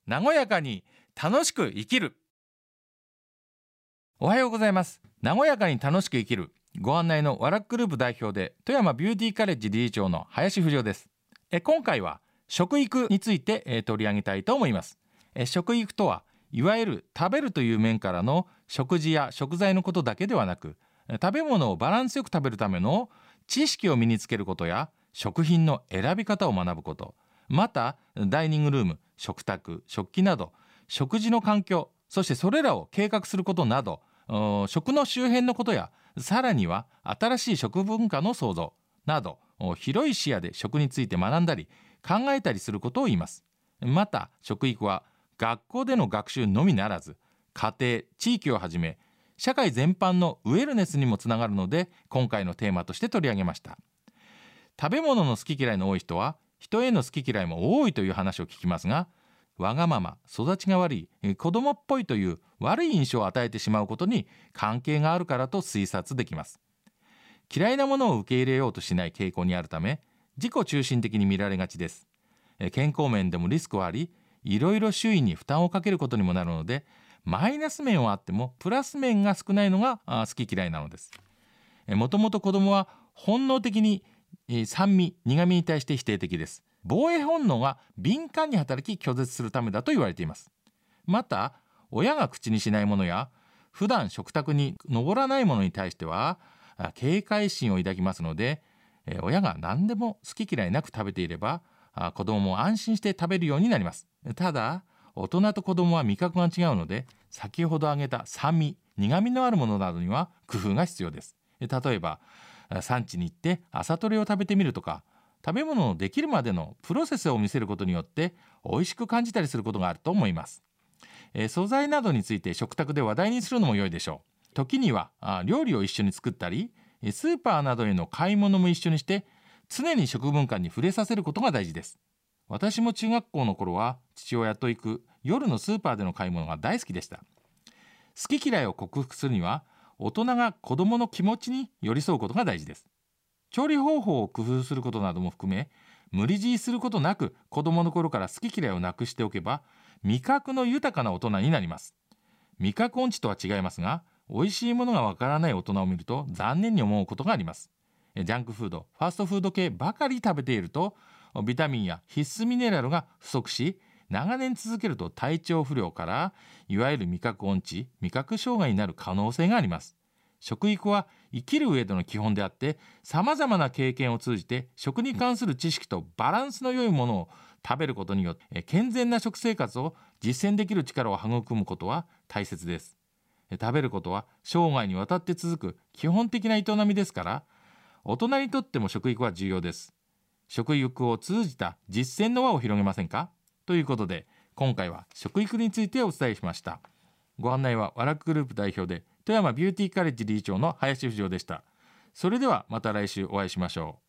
和やかに楽しく生きる。おはようございます。和やかに楽しく生きるご案内のワラックグループ代表で富山ビューティーカレッジ理事長の林富士です。今回は食育について取り上げたいと思います。食育とはいわゆる食べるという面からの食事や食材のことだけではなく、食べ物をバランスよく食べるための知識を身につけることや食品の選び方を学ぶこと、またダイニングルーム、食卓、食器など食事の環境、そしてそれらを計画することなど、食の周辺のことやさらには新しい食文化の創造など広い視野で食について学んだり考えたりすることを言います。また食育は学校での学習のみならず家庭、地域をはじめ社会全般のウェルネスにもつながるので、今回のテーマとして取り上げました。食べ物の好き嫌いの多い人は人への好き嫌いも多いという話を聞きますが、わがまま、育ちが悪い、子供っぽいという悪い印象を与えてしまうことに関係があるからと推察できます。嫌いなものを受け入れようとしない傾向にあるため、自己中心的に見られがちです。健康面でもリスクはあり、いろいろ周囲に負担をかけることにもなるので、マイナス面はあってもプラス面が少ないのが好き嫌いなのです。もともと子供は本能的に酸味、苦味に対して否定的です。防衛本能が敏感に働き拒絶するためだと言われています。また親が口にしないものや普段食卓に上らないものに対しては警戒心を抱きますので、親が何でも好き嫌いなく食べていれば子供も安心して食べるようになります。ただ大人と子供は味覚が違うので、先ほど挙げた酸味、苦味のあるものなどには工夫が必要です。例えば産地に行って朝採れを食べてみるとか、食べ物のできるまでのプロセスを見せることによって美味しく感じたりすることがあると思います。素材などについて食卓で話題にするのも良いでしょう。時には料理を一緒に作ったり、スーパーなどへの買い物も一緒にして常に食文化に触れさせることが大事です。私も中学校の頃は父親と行く夜のスーパーでの買い物が大好きでした。好き嫌いを克服するには大人が子どもの気持ちに寄り添うことが大事です。調理方法を工夫することなども含め、無理強いすることなく子どもの頃から好き嫌いをなくしておけば味覚の豊かな大人になります。味覚音痴とは違いますが、美味しいものがわからない大人を見ると残念に思うことがあります。ジャンクフード、ファーストフード系ばかり食べているとビタミンや必須ミネラルが不足し、長年続けると体調不良からいわゆる味覚音痴、味覚障害になる可能性があります。食育は生きる上での基本であって、さまざまな経験を通じて食に関する知識とバランスの良いものを食べることによって健全な食生活を実践できる力を育むことは大切です。食べることは生涯にわたって続く基本的な営みですから、大人にとっても食育は重要です。食育を通じた実践の輪を広げませんか？ということで、今回は食育についてお伝えしました。ご案内はワラックグループ代表で富山ビューティーカレッジ理事長の林富士でした。それではまた来週お会いしましょう。